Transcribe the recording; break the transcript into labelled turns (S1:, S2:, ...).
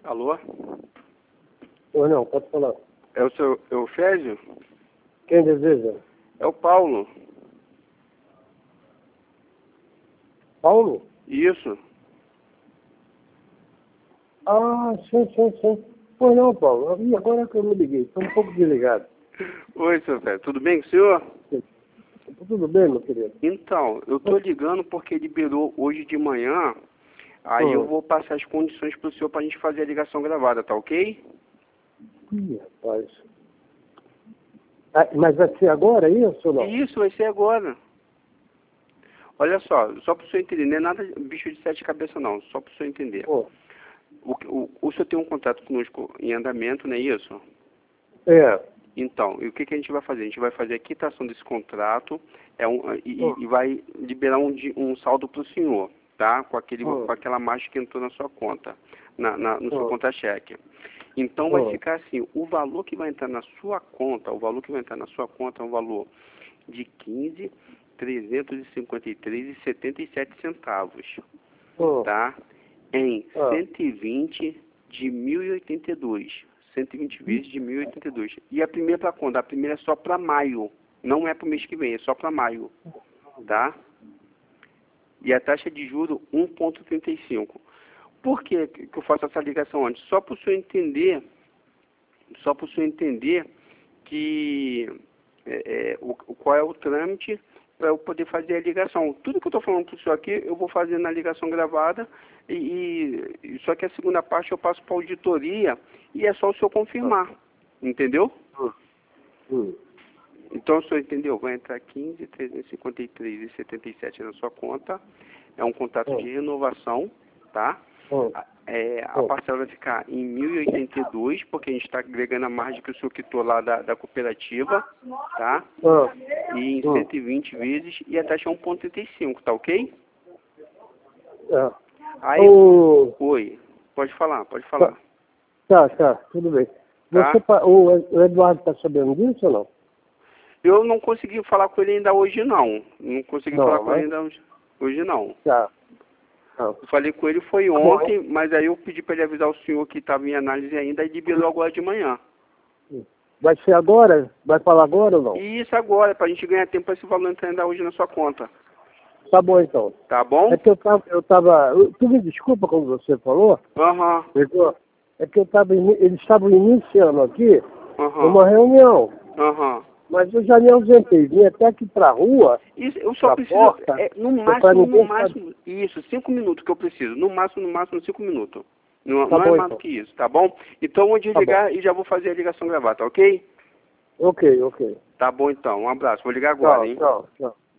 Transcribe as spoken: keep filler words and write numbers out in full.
S1: Alô?
S2: Ou não, pode falar.
S1: É o seu Eufésio?
S2: Quem deseja?
S1: É o Paulo.
S2: Paulo?
S1: Isso.
S2: Ah, sim, sim, sim. Pois não, Paulo. E agora que eu me liguei, estou um pouco desligado.
S1: Oi, seu Eufésio. Tudo bem com o senhor?
S2: Tudo bem, meu querido?
S1: Então, eu tô ligando porque liberou hoje de manhã. Aí
S2: Hum.
S1: eu vou passar as condições pro senhor pra gente fazer a ligação gravada, tá ok?
S2: Ih, rapaz. Ah, mas vai ser agora isso ou não?
S1: Isso, vai ser agora. Olha só, só pro senhor entender, não é nada bicho de sete cabeças não, só pro senhor entender.
S2: Pô.
S1: O, o, o senhor tem um contrato conosco em andamento, não é isso?
S2: É.
S1: Então, e o que, que a gente vai fazer? A gente vai fazer a quitação desse contrato é um, e,
S2: Hum.
S1: e vai liberar um, di- um saldo para o senhor, tá? Com, aquele,
S2: Hum.
S1: com aquela margem que entrou na sua conta, na, na- no seu
S2: Hum.
S1: conta-cheque. Então vai
S2: Hum.
S1: ficar assim, o valor que vai entrar na sua conta, o valor que vai entrar na sua conta é um valor de quinze mil trezentos e cinquenta e três reais e setenta e sete centavos,
S2: Hum.
S1: tá? Em
S2: Ah.
S1: cento e vinte de mil e oitenta e dois. cento e vinte vezes de mil e oitenta e dois. E a primeira para quando? A primeira é só para maio. Não é para o mês que vem, é só para maio. Tá? E a taxa de juros um vírgula trinta e cinco. Por que que eu faço essa ligação antes? Só para o senhor entender, só para o senhor entender que é, é, o, o- qual é o trâmite para eu poder fazer a ligação. Tudo que eu estou falando para o senhor aqui, eu vou fazer na ligação gravada, e, e- e só que a segunda parte eu passo para a auditoria e é só o senhor confirmar. Entendeu?
S2: Hum. Hum.
S1: Então o senhor entendeu? Vai entrar quinze mil trezentos e cinquenta e três reais e setenta e sete na sua conta. É um contrato de
S2: Hum.
S1: renovação, tá?
S2: Hum.
S1: A- É, a
S2: Hum.
S1: parcela vai ficar em mil e oitenta e dois, porque a gente está agregando a margem que o senhor quitou lá da, da cooperativa, tá?
S2: Ah.
S1: E em
S2: Hum.
S1: cento e vinte vezes, e a taxa é um vírgula trinta e cinco, tá ok?
S2: Ah.
S1: Aí,
S2: O...
S1: oi, pode falar, pode
S2: Tá,
S1: falar,
S2: tá, tá, tudo bem.
S1: tá?
S2: Você, pa- o o Eduardo está sabendo disso ou não?
S1: Eu não consegui falar com ele ainda hoje, não. Não consegui falar
S2: Não,
S1: com ele
S2: né?
S1: ainda hoje, hoje não.
S2: Tá. Tá.
S1: Eu falei com ele foi
S2: Tá bom,
S1: ontem, mas aí eu pedi para ele avisar o senhor que estava em análise ainda e liberou agora de manhã.
S2: hein? Vai ser agora? Vai falar agora ou não?
S1: E isso agora, para a gente ganhar tempo para esse valor entrar ainda hoje na sua conta.
S2: Tá bom, então.
S1: Tá bom?
S2: É que eu tava... Eu tava eu- tu me desculpa como você falou,
S1: Aham,
S2: Igor. É que eu tava... ini- Eles estavam iniciando aqui
S1: aham,
S2: uma reunião.
S1: aham.
S2: Mas eu já me ausentei. Vim até aqui pra rua,
S1: Isso, eu só
S2: pra
S1: preciso,
S2: porta,
S1: é, no
S2: pra
S1: máximo, no
S2: ninguém saber.
S1: máximo, isso, cinco minutos que eu preciso. No máximo, no máximo, cinco minutos. Não,
S2: Tá
S1: não é
S2: bom,
S1: mais do
S2: então.
S1: que isso, tá bom? Então eu vou
S2: Tá bom.
S1: desligar e já vou fazer a ligação gravada, tá ok?
S2: Ok, ok.
S1: Tá bom então, um abraço. Vou ligar agora,
S2: Tchau,
S1: hein?
S2: tchau, tchau.